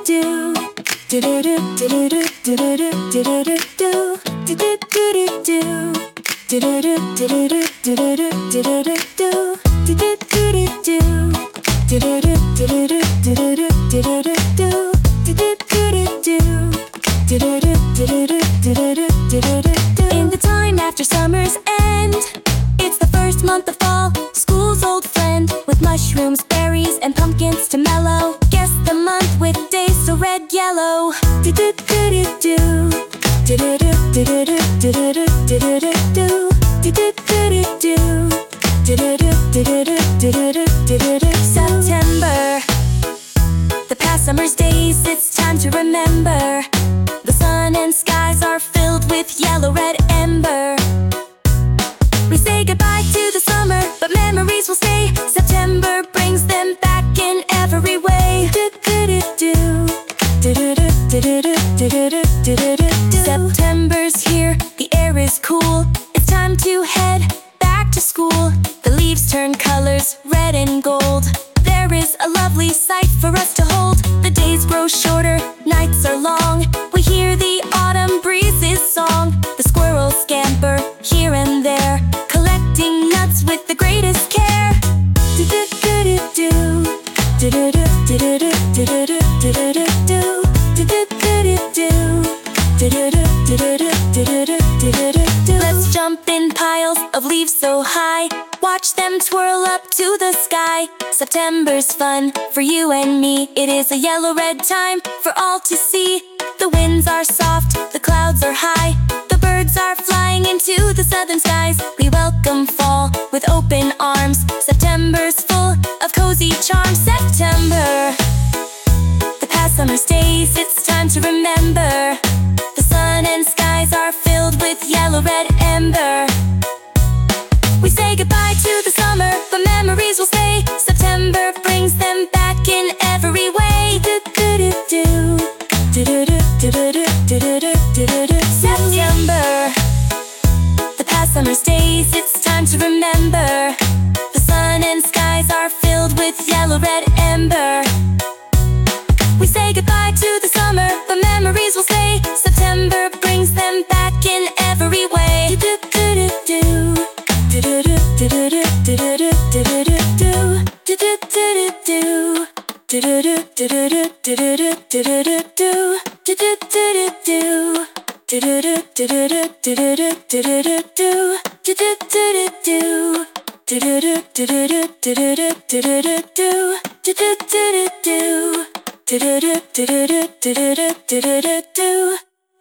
In the time after summer's end, it's the first month of fall, school's old friend, with mushrooms, berries, and pumpkins to mellow. Guess the month with days so red yellow. September, the past summer's days, it's time to remember. The sun and skies are filled with yellow-red ember. We say goodbye to the summer, but memories will stay. September brings them back in every way. September's here, the air is cool. It's time to head back to school. The leaves turn colors, red and gold. There is a lovely sight for us to hold. The days grow shorter, nights are long. We hear the autumn breezes song. The squirrels scamper here and there, collecting nuts with the greatest care. Let's jump in piles of leaves so high, watch them twirl up to the sky. September's fun for you and me. It is a yellow-red time for all to see. The winds are soft, the clouds are high, the birds are flying into the southern skies. We welcome fall with open arms. September's full of cozy charms. September, the past summer's days, it's time to remember. The sun and skies are filled with yellow-red ember. We say goodbye to the summer, but memories will stay. September brings them back in every way. September, the past summer's days, it's time to remember. The sun and skies are filled with yellow-red ember. We say goodbye to the summer, but memories will stay. September brings them back in every way.